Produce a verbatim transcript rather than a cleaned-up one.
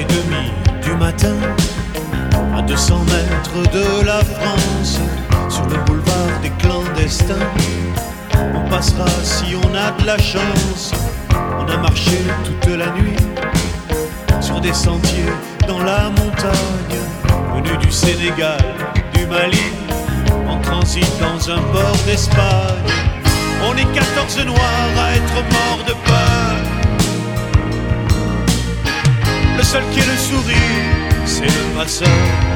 et demie du matin, à deux cents mètres de la France, sur le boulevard des clandestins. On passera si on a de la chance. On a marché toute la nuit sur des sentiers dans la montagne, venus du Sénégal, du Mali, en transit dans un port d'Espagne. On est quatorze noirs à être morts de peur. Le seul qui ait le sourire, c'est le passeur.